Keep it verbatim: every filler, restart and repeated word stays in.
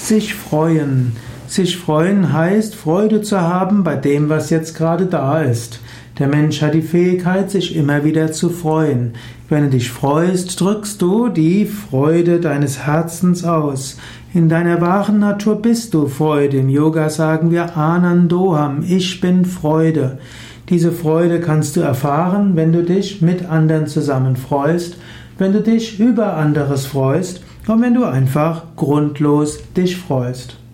Sich freuen. Sich freuen heißt, Freude zu haben bei dem, was jetzt gerade da ist. Der Mensch hat die Fähigkeit, sich immer wieder zu freuen. Wenn du dich freust, drückst du die Freude deines Herzens aus. In deiner wahren Natur bist du Freude. Im Yoga sagen wir Anandoham, ich bin Freude. Diese Freude kannst du erfahren, wenn du dich mit anderen zusammen freust, wenn du dich über anderes freust und wenn du einfach grundlos dich freust.